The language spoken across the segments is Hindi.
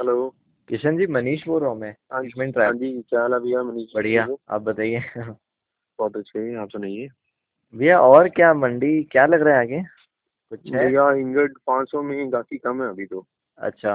हेलो। किशन जी, मनीष बोल रहा हूँ मैं, हाँ किशमिन हाँ ट्रैप। जी, क्या हाल है भैया? मनीष जी बढ़िया, बोलो। आप बताइए। बहुत अच्छे, आप सुनाइए। भैया, और क्या मंडी क्या लग रहा है आगे, कुछ है? भैया इंगट 500 में काफी कम है अभी तो। अच्छा,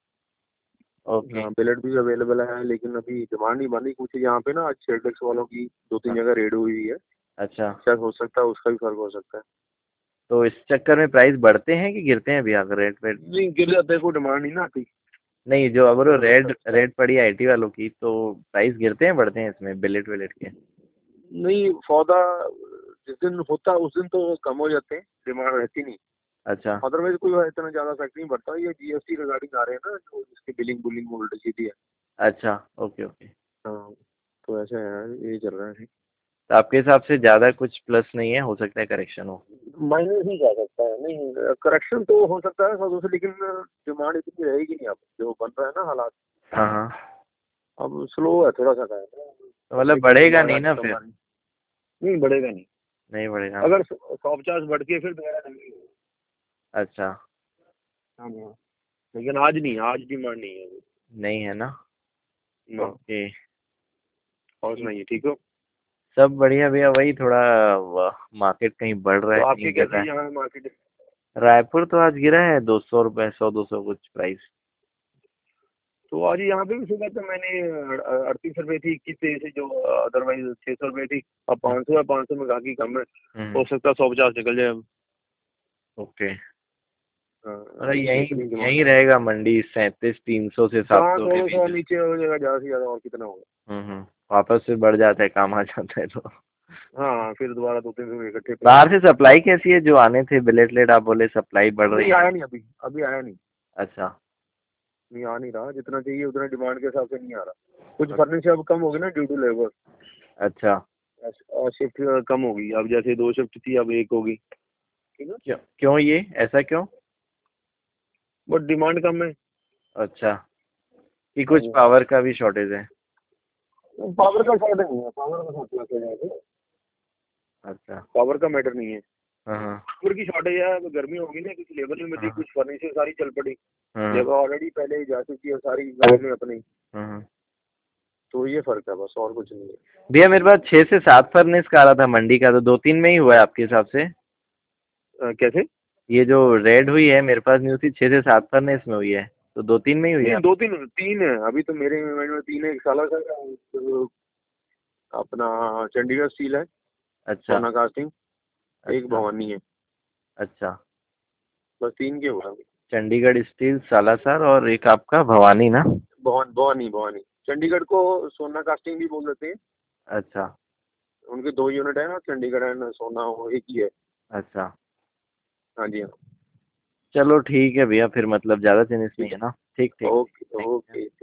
ओके। हाँ, बिलेट भी अवेलेबल है लेकिन अभी डिमांड नहीं बनी कुछ यहाँ पे ना। आज शेल्टेक्स वालों की 2-3 हाँ, जगह रेड हुई हुई है। अच्छा। शायद हो सकता है उसका भी फर्क हो सकता है। तो इस चक्कर में प्राइस बढ़ते हैं कि गिरते हैं भैया, अगर रेट वेट? नहीं, गिर जाता है, कोई डिमांड नहीं ना आती। नहीं, जो अगर वो तो रेड रेड पड़ी आईटी वालों की, तो प्राइस गिरते हैं बढ़ते हैं इसमें, बिलेट विलेट के? नहीं, सौदा जिस दिन होता है उस दिन तो कम हो जाते हैं, डिमांड रहती नहीं। अच्छा, अदरवाइज कोई इतना ज्यादा इफेक्ट नहीं पड़ता। ये जीएसटी रिगार्डिंग आ रहे हैं ना, जो जिसकी बिलिंग बुलिंग उल्टी सीधी है। अच्छा, ओके ओके। हाँ, तो ऐसे है, ये चल रहा है। तो आपके हिसाब से ज़्यादा कुछ प्लस नहीं है, हो सकता है करेक्शन हो? माइनस ही जा सकता है, नहीं करेक्शन तो हो सकता है सौ से, लेकिन डिमांड इतनी रहेगी नहीं। अब जो बन रहा है ना हालात, हाँ हाँ। अब स्लो है थोड़ा सा है। तो मतलब पब्लिक की बढ़ेगा डिमांड नहीं आज ना कम फिर? आ रही। नहीं बढ़ेगा नहीं। नहीं बढ़ेगा ना? अगर 150 बढ़ के फिर दोबारा नहीं। अच्छा। हाँ हाँ। लेकिन आज नहीं, आज डिमांड नहीं है अभी। नहीं है ना? ना। ओके। और ठीक। सुनाइए, ठीक हो? सब बढ़िया भैया, वही थोड़ा मार्केट कहीं बढ़ रहा तो है आपके कहीं गिर रहा कैसी है। यहाँ मार्केट? रायपुर तो आज गिरा है 200 रुपये, 100 200 कुछ प्राइस। तो आज यहाँ पे भी सुबह तो मैंने 38 रुपए थी, 21 से जो अदरवाइज 600 रुपए थी। अब हम्म 500 है, 500 में गाकी कम है। हम्म, हो सकता है 150 निकल जाए अब। ओके। हाँ, मतलब अभी यही इतनी डिमांड यही है। रहेगा मंडी, 37 300 से सात हाँ, सौ के थोड़ा सा बीच। नीचे हो जाएगा, ज्यादा से ज्यादा और कितना होगा। वापस से बढ़ जाता है, काम आ जाता है तो। हाँ हाँ, फिर दोबारा 2-3 रुपए इकट्ठे कर बाहर लेंगे। से सप्लाई कैसी है? जो आने थे बिलेट लेट, आप बोले सप्लाई बढ़ रही नहीं है। आया नहीं अभी, अभी आया नहीं। अच्छा नहीं आ नहीं रहा, जितना चाहिए उतना डिमांड के हिसाब से नहीं आ रहा। कुछ फर्नीचर अब कम होगी ना ड्यू टू लेबर। अच्छा। और शिफ्ट कम होगी, अब जैसे 2 शिफ्ट थी अब 1 होगी। ठीक है। क्यों क्यों ये ऐसा क्यों? बट डिमांड कम है। अच्छा, कि हाँ कुछ जी। पावर का भी शॉर्टेज है? पावर का शॉर्ट नहीं है, पावर का शॉर्ट। अच्छा। पावर का मैटर नहीं है। हाँ हाँ लेबर की शॉर्टेज है, अब गर्मी होगी ना, कुछ लेबर नहीं मिली, हाँ कुछ फर्नीचर सारी चल पड़ी। हाँ लेबर ऑलरेडी पहले ही जा चुकी है सारी गाँव में अपनी। हाँ। तो ये फर्क है बस, और कुछ नहीं है। भैया, मेरे पास 6 से 7 फर्नेस का आ रहा था मंडी का, तो 2 3 में ही हुआ है आपके हिसाब से? कैसे? ये जो रेड हुई है मेरे पास न्यूज थी, 6 से 7 फर्नेस में हुई है, तो 2 3 में ही हुई है नहीं, आप? 2-3 3 है अभी तो मेरे माइंड में। 3 है, एक साला का जो अपना चंडीगढ़ स्टील है, अच्छा सोना कास्टिंग। एक अच्छा भवानी है। अच्छा। बस 3 के हुआ अभी। चंडीगढ़ स्टील, सालासर, और एक आपका भवानी ना? भवानी भवानी। चंडीगढ़ को सोना कास्टिंग भी बोल देते हैं। अच्छा उनके 2 यूनिट है ना, चंडीगढ़ एंड सोना, वो एक ही है। अच्छा। हाँ जी हाँ। चलो ठीक है भैया, फिर मतलब ज़्यादा चेंजेस नहीं ठीक है है। ना? ठीक ठीक ठीक। Okay thank you. ओके।